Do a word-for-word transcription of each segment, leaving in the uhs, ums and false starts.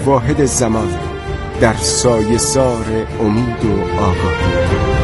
واحد زمان در سایه سار امید و آگاهی.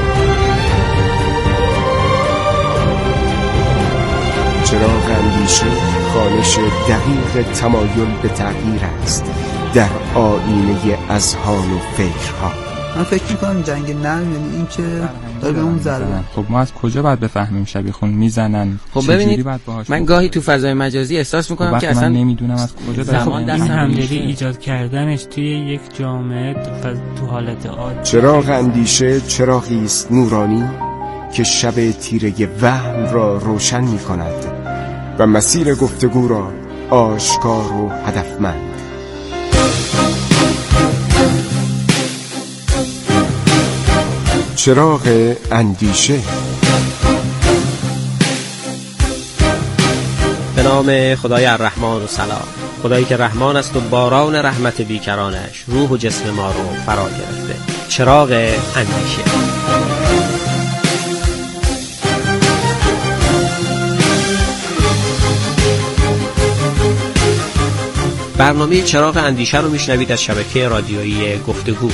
چراغ اندیشه خوانش دقیق تمایل به تغییر است در آینه اذهان و فکرها. من فکر میکنم جنگ نرم یعنی این که داره به اون ضربه. خب ما از کجا باید بفهمیم شبیه خون میزنن؟ خب ببینید من گاهی تو فضای مجازی احساس میکنم که اصلا نمیدونم از کجا زمان در همدلی ایجاد کردنش توی یک جامعه تو حالت عادی. چراغ اندیشه چراغی است نورانی که شب تیره وهم را روشن میکند و مسیر گفتگو را آشکار و هدفمند. چراغ اندیشه. به نام خدای الرحمن و سلام، خدایی که رحمان است و باران رحمت بیکرانش روح و جسم ما رو فرا گرفته. چراغ اندیشه. برنامه چراغ اندیشه رو میشنوید از شبکه رادیویی گفتگو.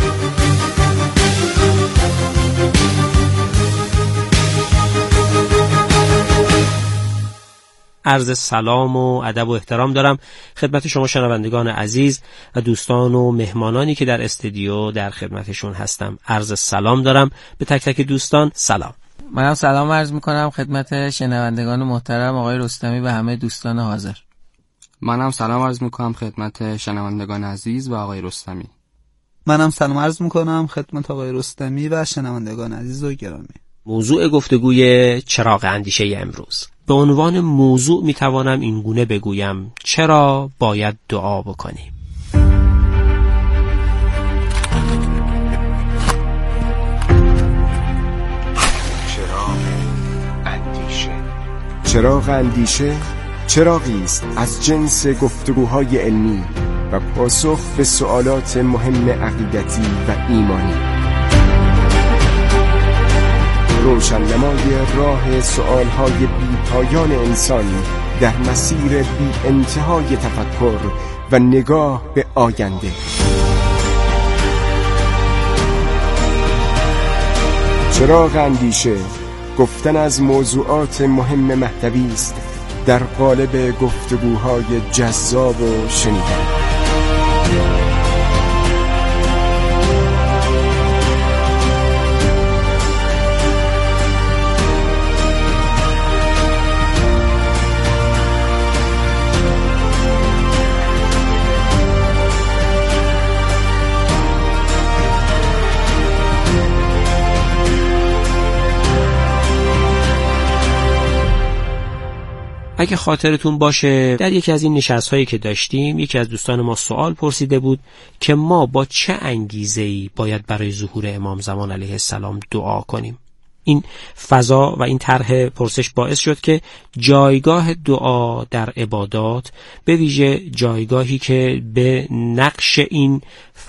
عرض سلام و ادب و احترام دارم خدمت شما شنوندگان عزیز و دوستان و مهمانانی که در استودیو در خدمتشون هستم. عرض سلام دارم به تک تک دوستان. سلام. منم سلام عرض میکنم خدمت شنوندگان محترم آقای رستمی و همه دوستان حاضر. منم سلام عرض میکنم خدمت شنوندگان عزیز و آقای رستمی. منم سلام عرض میکنم خدمت آقای رستمی و شنوندگان عزیز و گرامی. موضوع گفتگوی چراغ اندیشه امروز به عنوان موضوع میتوانم این گونه بگویم: چرا باید دعا بکنیم؟ چراغ اندیشه. چراغ اندیشه چراغی است از جنس گفتگوهای علمی و پاسخ به سوالات مهم عقیدتی و ایمانی. روشن‌نمای راه سؤالهای بی‌پایان انسان در مسیر بی انتهای تفکر و نگاه به آینده. چراغ اندیشه گفتن از موضوعات مهم محتوی است در قالب گفتگوهای جذاب و شنیدنی. اگه خاطرتون باشه در یکی از این نشست‌هایی که داشتیم یکی از دوستان ما سوال پرسیده بود که ما با چه انگیزه‌ای باید برای ظهور امام زمان علیه السلام دعا کنیم. این فضا و این طرح پرسش باعث شد که جایگاه دعا در عبادات، به ویژه جایگاهی که به نقش این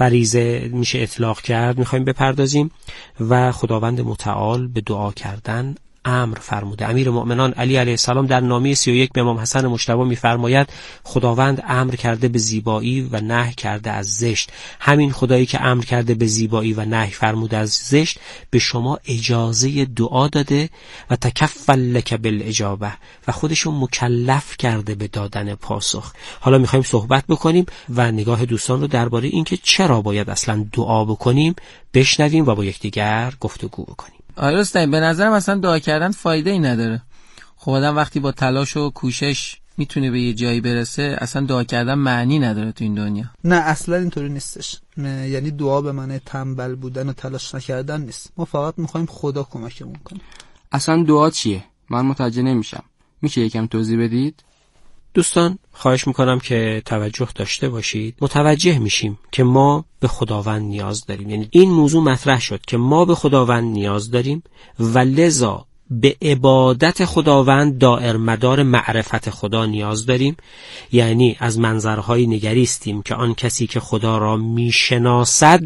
فریضه میشه اطلاق کرد، میخوایم بپردازیم و خداوند متعال به دعا کردن امر فرموده. امیر مؤمنان علی علیه السلام در نامه سی و یک به امام حسن مجتبی میفرماید خداوند امر کرده به زیبایی و نهی کرده از زشت. همین خدایی که امر کرده به زیبایی و نهی فرموده از زشت به شما اجازه دعا داده و تکفل لک بالاجابه و خودشو مکلف کرده به دادن پاسخ. حالا میخوایم صحبت بکنیم و نگاه دوستان رو درباره اینکه چرا باید اصلا دعا بکنیم بشنویم و با یکدیگر گفتگو بکنیم. آره رستمی، به نظرم اصلا دعا کردن فایده ای نداره. خب آدم وقتی با تلاش و کوشش میتونه به یه جایی برسه، اصلا دعا کردن معنی نداره تو این دنیا. نه اصلا اینطوری نیستش. یعنی دعا به معنی تنبل بودن و تلاش نکردن نیست. ما فقط میخوایم خدا کمکمون کنه. اصلا دعا چیه؟ من متوجه نمیشم. میشه یکم توضیح بدید؟ دوستان خواهش میکنم که توجه داشته باشید. متوجه میشیم که ما به خداوند نیاز داریم. یعنی این موضوع مطرح شد که ما به خداوند نیاز داریم و لذا به عبادت خداوند دائر مدار معرفت خدا نیاز داریم. یعنی از منظرهای نگریستیم که آن کسی که خدا را میشناسد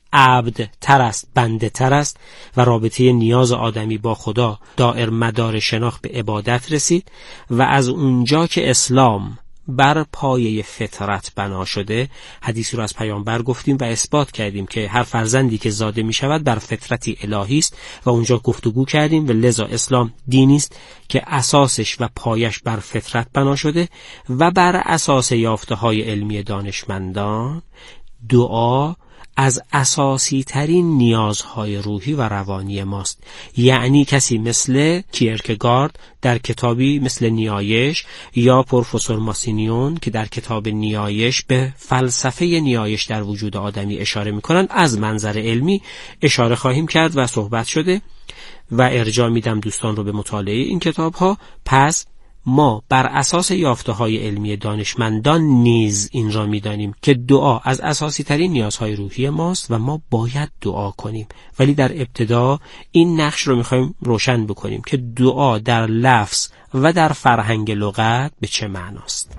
عبد تر است، بنده تر است و رابطه نیاز آدمی با خدا دائر مدار شناخت به عبادت رسید و از اونجا که اسلام بر پایه فطرت بنا شده. حدیثی رو از پیامبر گفتیم و اثبات کردیم که هر فرزندی که زاده می شود بر فطرتی الهی است و اونجا گفتگو کردیم و لذا اسلام دینی است که اساسش و پایش بر فطرت بنا شده و بر اساس یافته‌های علمی دانشمندان دعا از اساسی ترین نیازهای روحی و روانی ماست. یعنی کسی مثل کیرکگارد در کتابی مثل نیایش یا پروفسور ماسینیون که در کتاب نیایش به فلسفه نیایش در وجود آدمی اشاره میکنند، از منظر علمی اشاره خواهیم کرد و صحبت شده و ارجاع میدم دوستان رو به مطالعه این کتاب ها. پس ما بر اساس یافته‌های علمی دانشمندان نیز این را می‌دانیم که دعا از اساسی ترین نیازهای روحی ماست و ما باید دعا کنیم. ولی در ابتدا این نقش رو می‌خوایم روشن بکنیم که دعا در لفظ و در فرهنگ لغت به چه معناست.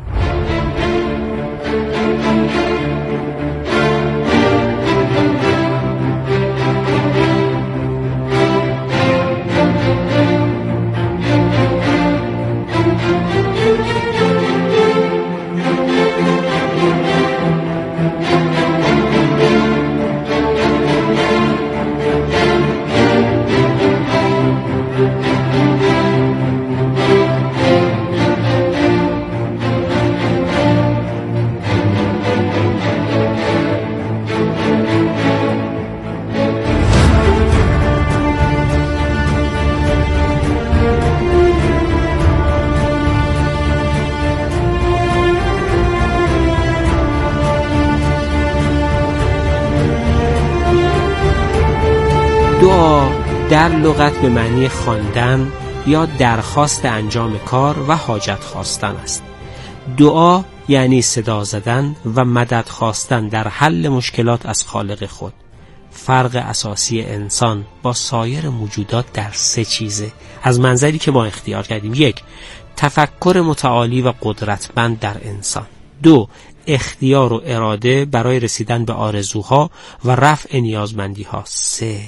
دعا در لغت به معنی خواندن یا درخواست انجام کار و حاجت خواستن است. دعا یعنی صدا زدن و مدد خواستن در حل مشکلات از خالق خود. فرق اساسی انسان با سایر موجودات در سه چیزه از منظری که ما اختیار کردیم. یک، تفکر متعالی و قدرتمند در انسان. دو، اختیار و اراده برای رسیدن به آرزوها و رفع نیازمندیها. سه،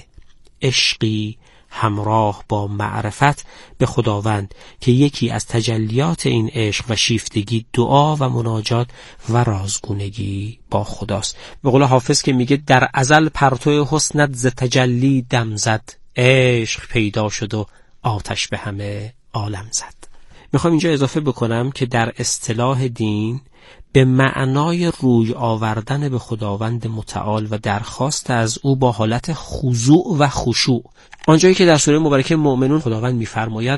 عشقی همراه با معرفت به خداوند که یکی از تجلیات این عشق و شیفتگی دعا و مناجات و رازگونگی با خداست. به قول حافظ که میگه در ازل پرتو حسنت ز تجلی دم زد، عشق پیدا شد و آتش به همه عالم زد. میخوام اینجا اضافه بکنم که در اصطلاح دین به معنای روی آوردن به خداوند متعال و درخواست از او با حالت خضوع و خشوع. آنجایی که در سوره مبارکه مؤمنون خداوند می‌فرماید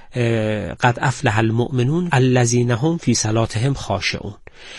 قد افلح المؤمنون الذین هم فی صلاتهم خاشعون،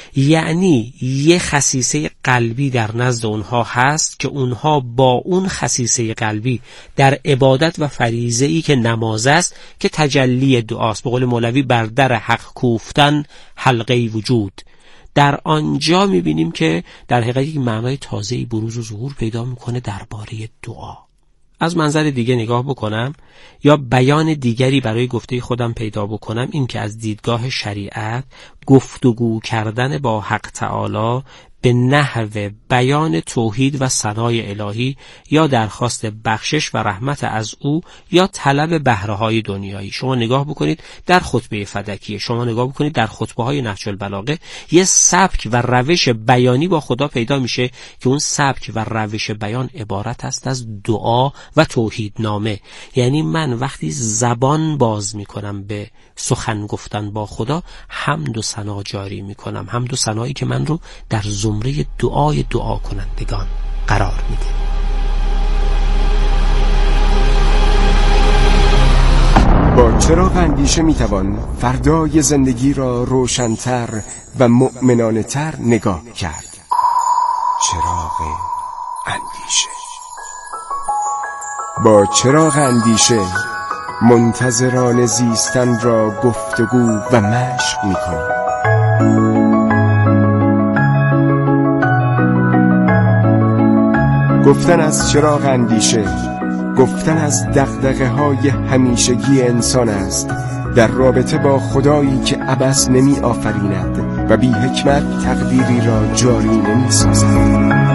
یعنی یه خصیصه قلبی در نزد اونها هست که اونها با اون خصیصه قلبی در عبادت و فریضه‌ای که نماز است که تجلی دعاست، به قول مولوی بر در حق کوفتن حلقه وجود، در آنجا میبینیم که در حقیقت یک معنای تازه‌ای بروز و ظهور پیدا میکنه درباره دعا. از منظر دیگه نگاه بکنم یا بیان دیگری برای گفته خودم پیدا بکنم، این که از دیدگاه شریعت گفتگو کردن با حق تعالی به نحو بیان توحید و ثنای الهی یا درخواست بخشش و رحمت از او یا طلب بهره‌های دنیایی. شما نگاه بکنید در خطبه فدکیه، شما نگاه بکنید در خطبه‌های نهج البلاغه، یه سبک و روش بیانی با خدا پیدا میشه که اون سبک و روش بیان عبارت است از دعا و توحید نامه. یعنی من وقتی زبان باز میکنم به سخن گفتن با خدا، حمد و ثنا جاری میکنم، حمد و ثنایی که من رو در زمره دعای دعا کنندگان قرار میده. با چراغ اندیشه میتوان فردای زندگی را روشن‌تر و مؤمنانه‌تر نگاه کرد. چراغ اندیشه. با چراغ اندیشه منتظران زیستن را گفتگو و مشق میکنیم. گفتن از چراغ اندیشه، گفتن از دغدغه های همیشگی انسان است در رابطه با خدایی که عبث نمی آفریند و بی حکمت تقدیری را جاری نمی سازد.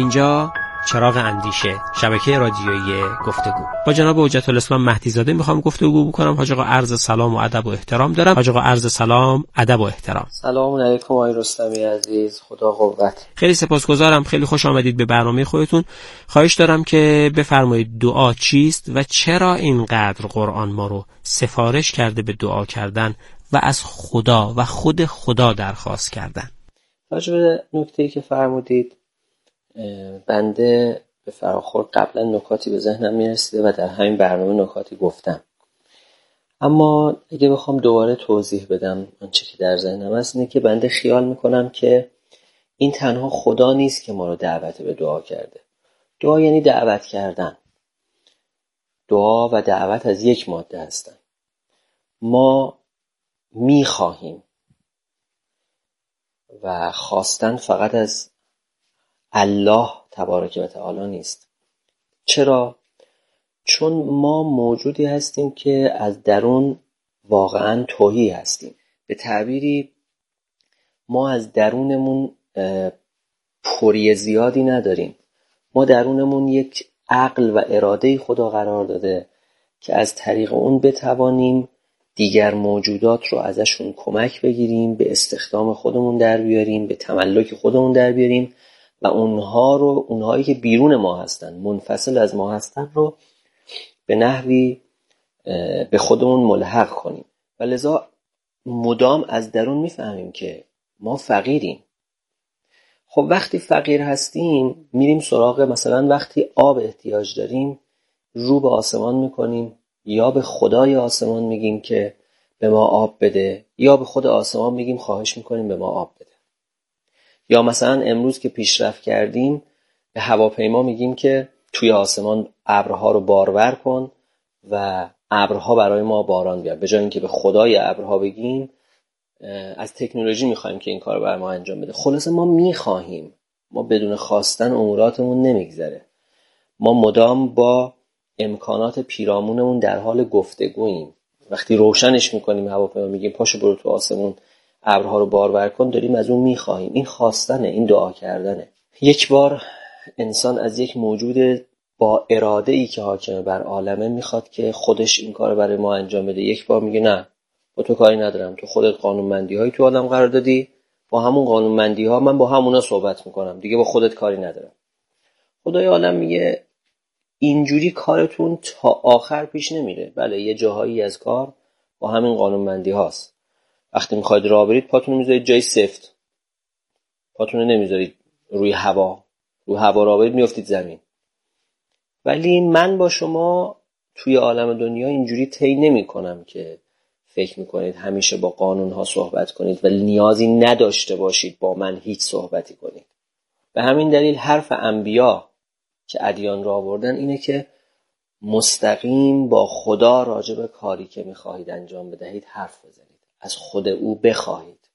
اینجا چراغ اندیشه، شبکه رادیویی گفتگو. با جناب حجت الاسلام مهدی زاده میخوام گفتگو بکنم. حاج آقا عرض سلام و ادب و احترام دارم. حاج آقا عرض سلام، ادب و احترام. سلام علیکم آقای رستمی عزیز، خدا قوت. خیلی سپاسگزارم، خیلی خوش آمدید به برنامه خودتون. خواهش دارم که بفرمایید دعا چیست و چرا اینقدر قرآن ما رو سفارش کرده به دعا کردن و از خدا و خود خدا درخواست کردن. راجع به نکته‌ای که فرمودید، بنده به فراخور قبلا نکاتی به ذهنم میرسیده و در همین برنامه نکاتی گفتم، اما اگه بخوام دوباره توضیح بدم آنچه که در ذهنم هست اینه که بنده خیال میکنم که این تنها خدا نیست که ما رو دعوت به دعا کرده. دعا یعنی دعوت کردن. دعا و دعوت از یک ماده هستن. ما میخواهیم و خواستن فقط از الله تبارک و تعالی نیست. چرا؟ چون ما موجودی هستیم که از درون واقعا تهی هستیم. به تعبیری ما از درونمون پری زیادی نداریم. ما درونمون یک عقل و اراده خدا قرار داده که از طریق اون بتوانیم دیگر موجودات رو ازشون کمک بگیریم، به استخدام خودمون در بیاریم، به تملک خودمون در بیاریم و اونها رو، اونهایی که بیرون ما هستن، منفصل از ما هستن رو به نحوی به خودمون ملحق کنیم. و لذا مدام از درون میفهمیم که ما فقیریم. خب وقتی فقیر هستیم میریم سراغ، مثلا وقتی آب احتیاج داریم رو به آسمان میکنیم، یا به خدای آسمان میگیم که به ما آب بده، یا به خود آسمان میگیم خواهش میکنیم به ما آب بده. یا مثلا امروز که پیشرفت کردیم به هواپیما میگیم که توی آسمان ابرها رو بارور کن و ابرها برای ما باران بیار. به جای اینکه به خدای ابرها بگیم، از تکنولوژی میخوایم که این کار برای ما انجام بده. خلاصه ما میخواهیم، ما بدون خواستن اموراتمون نمیگذره. ما مدام با امکانات پیرامونمون در حال گفتگوییم. وقتی روشنش میکنیم هواپیما میگیم پاشو برو تو آسمون ابرها رو بارور کن، داریم از اون میخواهیم. این خواستنه، این دعا کردنه. یک بار انسان از یک موجود با اراده ای که حاکم بر عالمه میخواد که خودش این کار برای ما انجام بده. یک بار میگه نه، با تو کاری ندارم، تو خودت قانونمندی هایی تو عالم قرار دادی، با همون قانونمندی ها من با همونا صحبت میکنم، دیگه با خودت کاری ندارم. خدای عالم میگه اینجوری کارتون تا آخر پیش نمیره. بله یه جاهایی از کار با همین قانونمندی هاست. وقتی میخواید راه برید پاتون رو میذارید جای سفت، پاتون رو نمیذارید روی هوا، روی هوا راه برید میافتید زمین. ولی من با شما توی عالم دنیا اینجوری طی نمی کنم که فکر میکنید همیشه با قانون ها صحبت کنید و نیازی نداشته باشید با من هیچ صحبتی کنید. به همین دلیل حرف انبیا که ادیان را آوردن اینه که مستقیم با خدا راجع به کاری که میخواهید انجام بدهید حرف بزنید، از خود او بخواهید،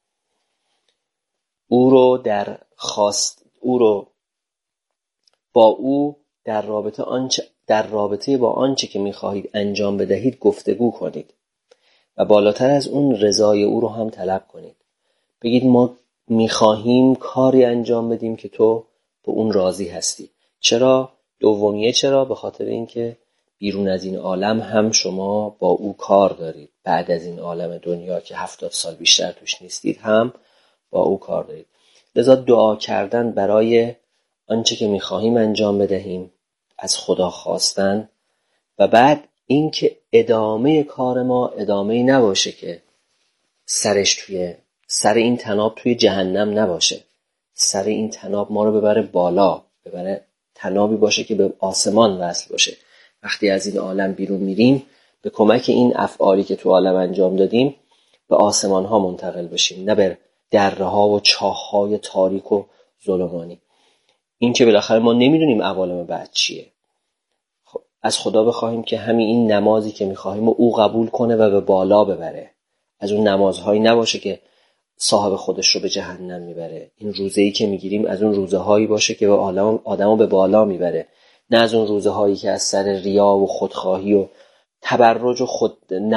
او رو در خواست او رو با او در رابطه آنچه در رابطه با آنچه که میخواهید انجام بدهید گفتگو کنید و بالاتر از اون رضای او رو هم طلب کنید. بگید ما میخواهیم کاری انجام بدیم که تو به اون راضی هستی. چرا؟ دومیه چرا؟ به خاطر اینکه بیرون از این عالم هم شما با او کار دارید. بعد از این عالم دنیا که هفتاد سال بیشتر توش نیستید هم با او کار دارید. لذا دعا کردن برای آنچه که میخواهیم انجام بدهیم، از خدا خواستن، و بعد اینکه ادامه کار ما ادامه‌ای نباشه که سرش توی سر این تناب توی جهنم نباشه. سر این تناب ما رو ببره بالا، ببره تنابی باشه که به آسمان وصل باشه. وقتی از این عالم بیرون میریم به کمک این افعالی که تو عالم انجام دادیم به آسمان ها منتقل بشیم، نه به دره ها و چاه های تاریک و ظلمانی. این که بالاخره ما نمیدونیم عوالم بعد چیه. خب از خدا بخواهیم که همین این نمازی که میخواهیم او قبول کنه و به بالا ببره. از اون نمازهایی نباشه که صاحب خودش رو به جهنم میبره. این روزه‌ای که میگیریم از اون روزهایی باشه که به عالم آدمو به بالا میبره، نه از اون روزهایی که از سر ریا و خودخواهی و تبرج و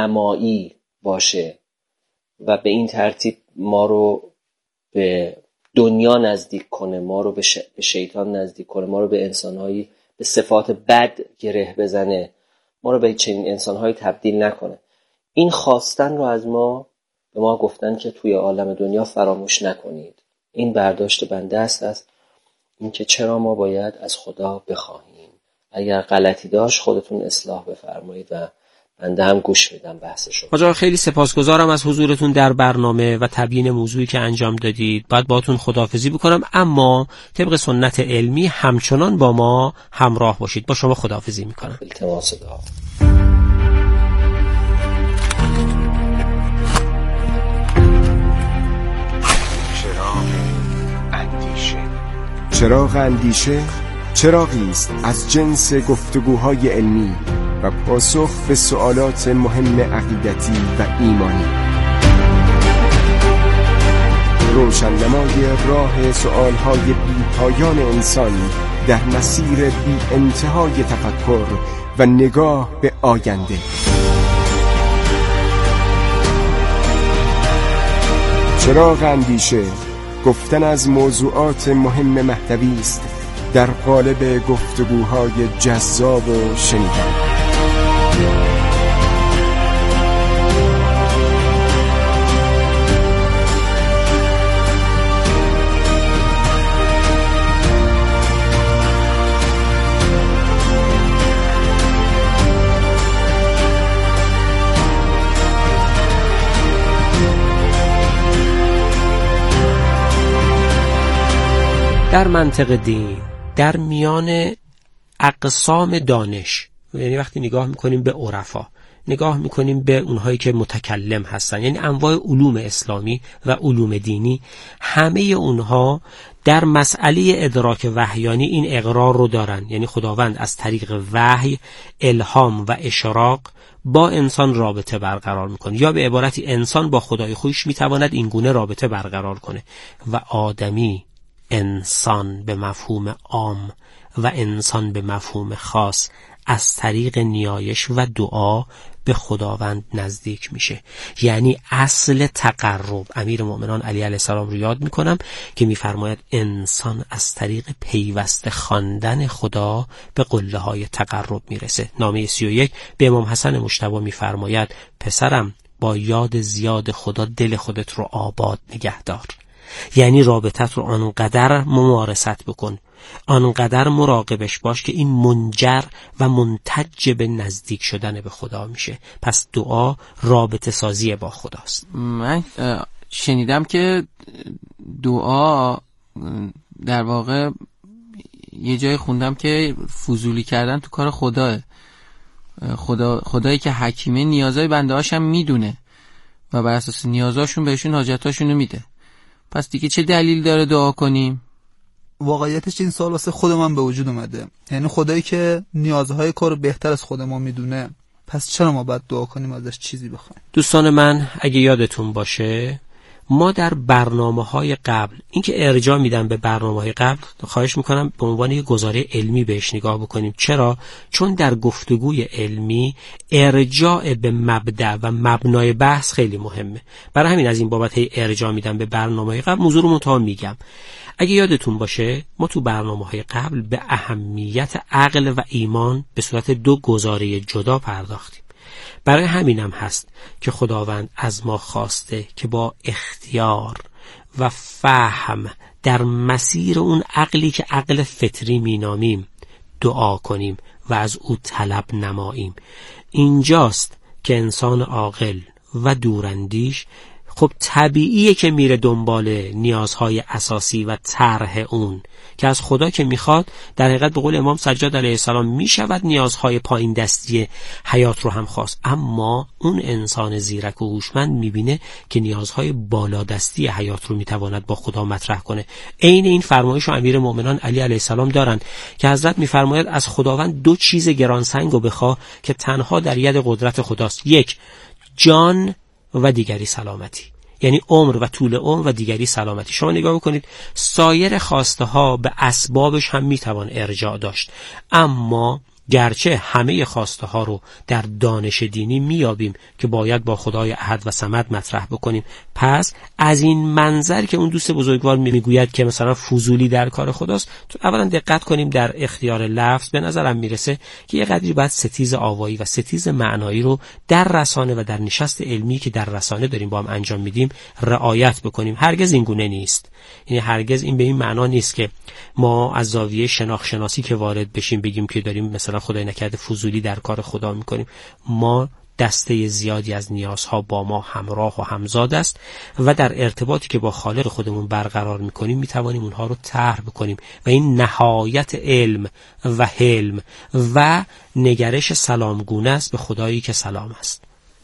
خودنمایی باشه و به این ترتیب ما رو به دنیا نزدیک کنه، ما رو به, ش... به شیطان نزدیک کنه، ما رو به انسانهایی به صفات بد گره بزنه، ما رو به چنین انسانهایی تبدیل نکنه. این خواستن رو از ما به ما گفتن که توی عالم دنیا فراموش نکنید. این برداشت بنده است از این که چرا ما باید از خدا بخواهیم. اگر غلطی داشت خودتون اصلاح بفرمایید و بنده هم گوش میدم بحث شما. حاج آقا خیلی سپاسگزارم از حضورتون در برنامه و تبیین موضوعی که انجام دادید. بعد باهاتون خداحافظی بکنم، اما طبق سنت علمی همچنان با ما همراه باشید. با شما خداحافظی میکنم. التماس دعا. چراغ اندیشه چراغی است از جنس گفتگوهای علمی و پاسخ به سوالات مهم عقیدتی و ایمانی. روشننمای راه سوالهای بی پایان انسان در مسیر بی انتهای تفکر و نگاه به آینده. چراغ اندیشه گفتن از موضوعات مهم محتوی است در قالب گفتگوهای جذاب و شنیدنی. در منطق دین، در میان اقسام دانش، یعنی وقتی نگاه میکنیم به عرفا، نگاه میکنیم به اونهایی که متکلم هستن، یعنی انواع علوم اسلامی و علوم دینی، همه اونها در مسئله ادراک وحیانی این اقرار رو دارن، یعنی خداوند از طریق وحی، الهام و اشراق با انسان رابطه برقرار میکنه، یا به عبارتی انسان با خدای خویش میتواند این گونه رابطه برقرار کنه و آدمی، انسان به مفهوم عام و انسان به مفهوم خاص، از طریق نیایش و دعا به خداوند نزدیک میشه. یعنی اصل تقرب، امیر مؤمنان علی علیه السلام رو یاد میکنم که میفرماید انسان از طریق پیوسته خواندن خدا به قله های تقرب میرسه. نامه سی و یک به امام حسن مجتبی میفرماید پسرم با یاد زیاد خدا دل خودت رو آباد نگه دار. یعنی رابطت رو آنقدر ممارست بکن، آنقدر مراقبش باش که این منجر و منتج به نزدیک شدن به خدا میشه. پس دعا رابطه سازی با خداست. من شنیدم که دعا در واقع یه جای خوندم که فضولی کردن تو کار خداه. خدا خدایی که حکیمه نیازهای بنده هاشم میدونه و بر اساس نیازاشون بهشون حاجتاشونو میده. پس دیگه چه دلیل داره دعا کنیم؟ واقعیتش این سوال واسه خود من به وجود اومده. یعنی خدایی که نیازهای کارو بهتر از خود ما میدونه، پس چرا ما باید دعا کنیم ازش چیزی بخوایم؟ دوستان من، اگه یادتون باشه ما در برنامه‌های قبل، این که ارجاع میدم به برنامه‌های قبل، خواهش میکنم به عنوان یک گزاره علمی بهش نگاه بکنیم. چرا؟ چون در گفتگوی علمی ارجاع به مبدأ و مبنای بحث خیلی مهمه. برای همین از این بابت هی ارجاع میدم به برنامه‌های قبل. موضوع رو متهم میگم. اگه یادتون باشه ما تو برنامه‌های قبل به اهمیت عقل و ایمان به صورت دو گزاره جدا پرداختیم. برای همینم هست که خداوند از ما خواسته که با اختیار و فهم در مسیر اون عقلی که عقل فطری مینامیم دعا کنیم و از او طلب نماییم. اینجاست که انسان عاقل و دوراندیش خب طبیعیه که میره دنبال نیازهای اساسی و طرح اون که از خدا که میخواد، در حقیقت به قول امام سجاد علیه السلام میشود نیازهای پایین دستی حیات رو هم خواست، اما اون انسان زیرک و هوشمند میبینه که نیازهای بالا دستی حیات رو میتواند با خدا مطرح کنه. عین این فرمایش رو امیر مؤمنان علی علیه السلام دارن که حضرت میفرماید از خداوند دو چیز گرانسنگ رو بخواه که تنها در ید قدرت خداست، یک جان و دیگری سلامتی، یعنی عمر و طول عمر و دیگری سلامتی. شما نگاه بکنید سایر خواسته ها به اسبابش هم میتوان ارجاع داشت، اما گرچه همه خواسته ها رو در دانش دینی میابیم که باید با خدای احد و صمد مطرح بکنیم. پس از این منظر که اون دوست بزرگوار میگوید که مثلا فضولی در کار خداست، تو اولا دقت کنیم در اختیار لفظ. به نظرم میرسه که یه قدری باید ستیز آوایی و ستیز معنایی رو در رسانه و در نشست علمی که در رسانه داریم با هم انجام میدیم رعایت بکنیم. هرگز این گونه نیست. یعنی هرگز این به این معنا نیست که ما از زاویه شناخت شناسی که وارد بشیم بگیم که داریم مثلا خدای نکرده فضولی در کار خدا میکنیم. ما دسته زیادی از نیازها با ما همراه و همزاد است و در ارتباطی که با خالق خودمون برقرار میکنیم میتوانیم اونها رو طرح بکنیم و این نهایت علم و حلم و نگرش سلامگونه است به خدایی که سلام است.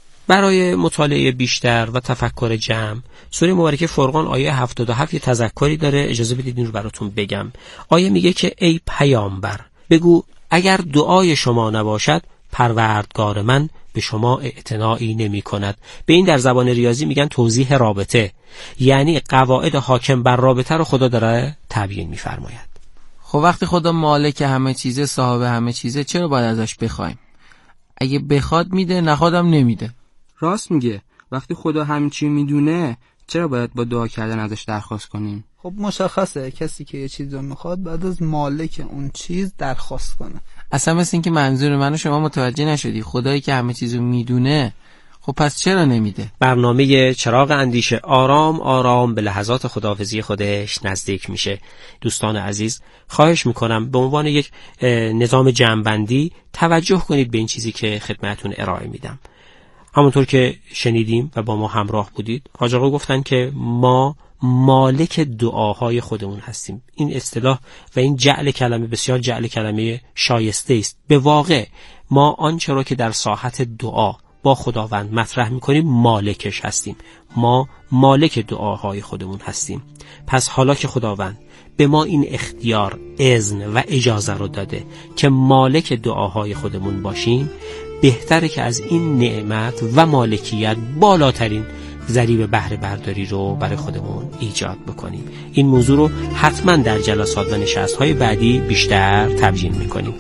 برای مطالعه بیشتر و تفکر جمع، سوره مبارکه فرقان آیه هفتاد و هفت یه تذکری داره. اجازه بدید این رو براتون بگم. آیه میگه که ای پیامبر بگو اگر دعای شما نباشد پروردگار من به شما اعتنایی نمی کند. به این در زبان ریاضی میگن توضیح رابطه، یعنی قواعد حاکم بر رابطه رو خدا داره تبیین میفرماید. خب وقتی خدا مالک همه چیزه، صاحب همه چیزه، چرا باید ازش بخوایم؟ اگه بخواد میده، نخوادم نمیده. راست میگه. وقتی خدا همین چی میدونه چرا باید با دعا کردن ازش درخواست کنیم؟ خب مشخصه کسی که یه چیز رو میخواد بعد از مالک اون چیز درخواست کنه. اصلا مثل این که منظور من و شما متوجه نشدی. خدایی که همه چیز رو میدونه، خب پس چرا نمیده؟ برنامه چراغ اندیشه آرام آرام به لحظات خداحافظی خودش نزدیک میشه. دوستان عزیز، خواهش میکنم به عنوان یک نظام جمع‌بندی توجه کنید به این چیزی که خدمتتون ارائه میدم. همونطور که شنیدیم و با ما همراه بودید، حاج آقا گفتن که ما مالک دعاهای خودمون هستیم. این اصطلاح و این جعل کلمه بسیار جعل کلمه شایسته است. به واقع ما آنچه را که در ساحت دعا با خداوند مطرح میکنیم مالکش هستیم. ما مالک دعاهای خودمون هستیم. پس حالا که خداوند به ما این اختیار، اذن و اجازه رو داده که مالک دعاهای خودمون باشیم، بهتره که از این نعمت و مالکیت بالاترین ضریب بهره برداری رو برای خودمون ایجاد بکنیم. این موضوع رو حتما در جلسات و نشست‌های بعدی بیشتر تبیین میکنیم.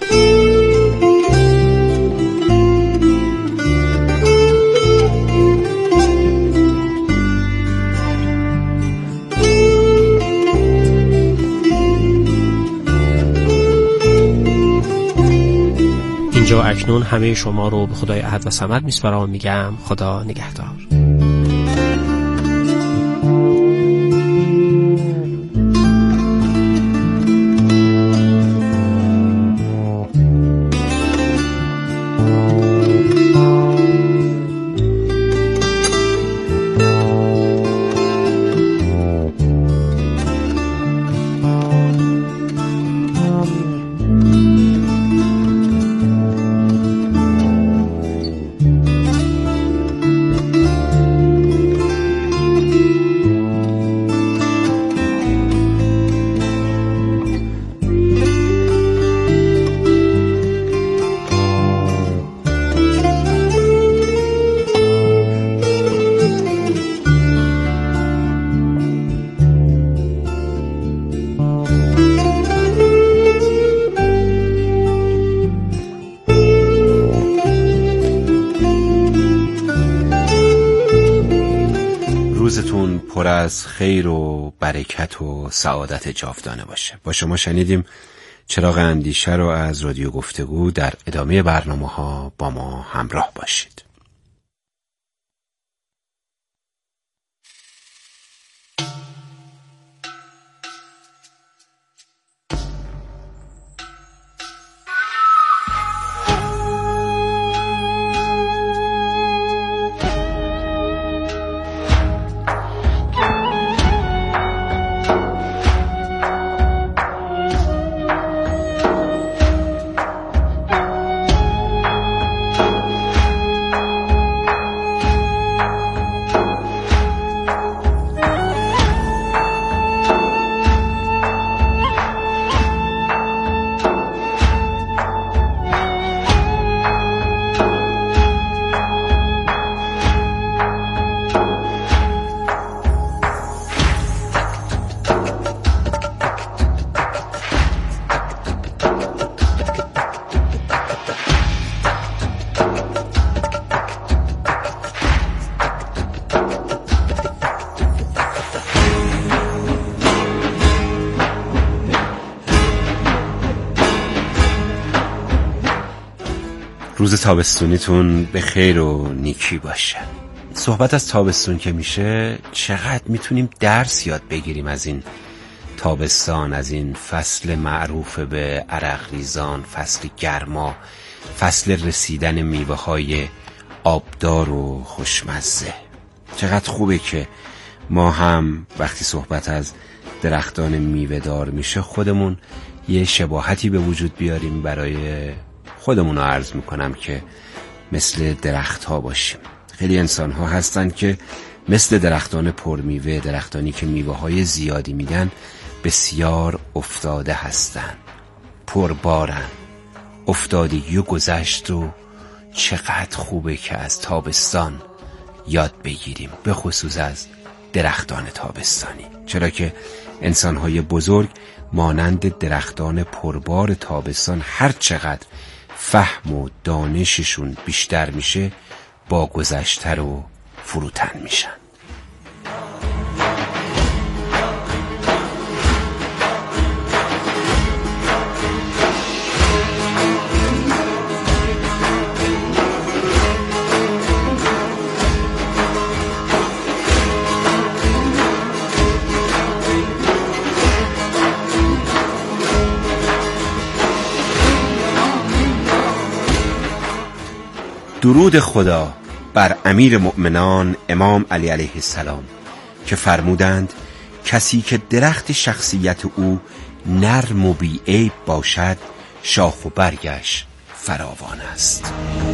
اینجا اکنون همه شما رو به خدای احد و صمد میسپارم و میگم خدا نگهدار. پر از خیر و برکت و سعادت جاودانه باشه. با شما شنیدیم چراغ اندیشه رو از رادیو گفتگو. در ادامه برنامه ها با ما همراه باشید. روز تابستونیتون به خیر و نیکی باشه. صحبت از تابستون که میشه چقدر میتونیم درس یاد بگیریم از این تابستان، از این فصل معروف به عرق ریزان، فصل گرما، فصل رسیدن میوه های آبدار و خوشمزه. چقدر خوبه که ما هم وقتی صحبت از درختان میوه دار میشه خودمون یه شباهتی به وجود بیاریم، برای خودمون رو عرض میکنم که مثل درخت ها باشیم. خیلی انسان ها هستن که مثل درختان پرمیوه، درختانی که میوه های زیادی میدن، بسیار افتاده هستن، پربارن. افتادگی و گذشت رو چقدر خوبه که از تابستان یاد بگیریم، به خصوص از درختان تابستانی، چرا که انسان‌های بزرگ مانند درختان پربار تابستان هر چقدر فهم و دانششون بیشتر میشه با گذشته رو فروتن میشن. درود خدا بر امیر مؤمنان امام علی علیه السلام که فرمودند کسی که درخت شخصیت او نرم و بی‌عیب باشد، شاخ و برگش فراوان است.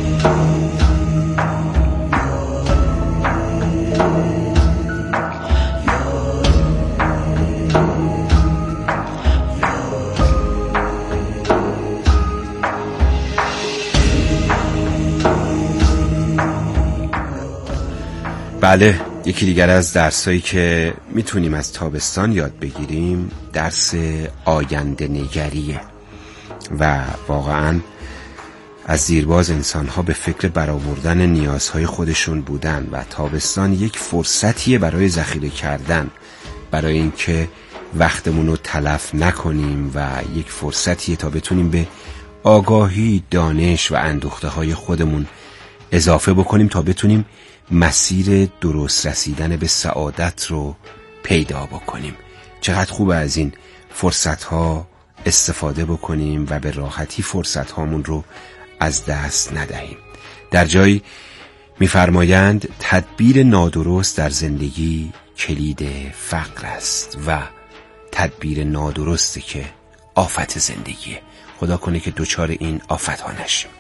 بله، یکی دیگر از درسایی که میتونیم از تابستان یاد بگیریم درس آینده نگریه و واقعا از دیرباز انسان‌ها به فکر برآوردن نیازهای خودشون بودن و تابستان یک فرصتیه برای ذخیره کردن، برای اینکه وقتمون رو تلف نکنیم و یک فرصتیه تا بتونیم به آگاهی، دانش و اندوخته‌های خودمون اضافه بکنیم تا بتونیم مسیر درست رسیدن به سعادت رو پیدا بکنیم. چقدر خوبه از این فرصت‌ها استفاده بکنیم و به راحتی فرصت‌هامون رو از دست ندهیم. در جایی می‌فرمایند تدبیر نادرست در زندگی کلید فقر است و تدبیر نادرسته که آفت زندگیه. خدا کنه که دوچار این آفت‌ها نشیم.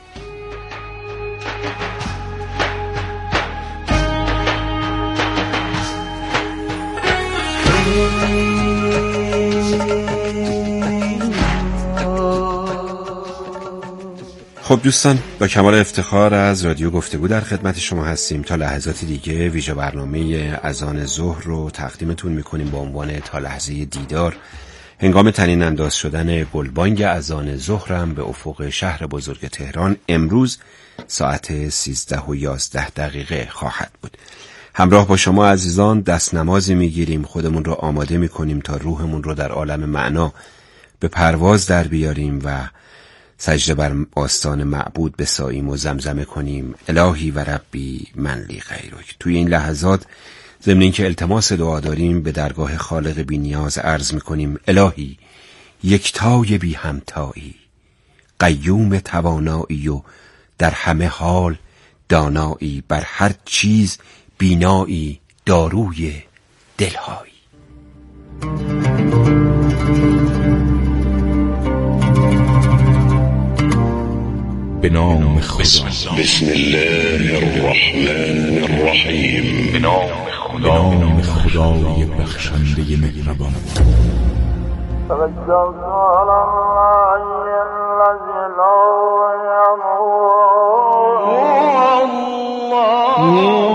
خب دوستان، با کمال افتخار از رادیو گفتگو در خدمت شما هستیم. تا لحظاتی دیگه ویژه برنامه اذان ظهر رو تقدیمتون میکنیم با عنوان تا لحظه دیدار. هنگام طنین انداز شدن گلبانگ اذان ظهرم به افق شهر بزرگ تهران امروز ساعت سیزده و یازده دقیقه خواهد بود. همراه با شما عزیزان دست نمازی میگیریم، خودمون رو آماده میکنیم تا روحمون رو در عالم معنا به پرواز در بیاریم و سجده بر آستان معبود بساییم و زمزمه کنیم الهی و ربی من لی غیرک. توی این لحظات ضمن اینکه التماس دعا داریم به درگاه خالق بی نیاز عرض میکنیم الهی یکتای بی همتایی، قیوم توانایی و در همه حال دانایی، بر هر چیز بینایی، داروی دلهایی. به نام خدا. بسم الله الرحمن الرحیم. به نام خدا. خدای بخشنده مهربان. توکلت علی الله الذی لا یموت.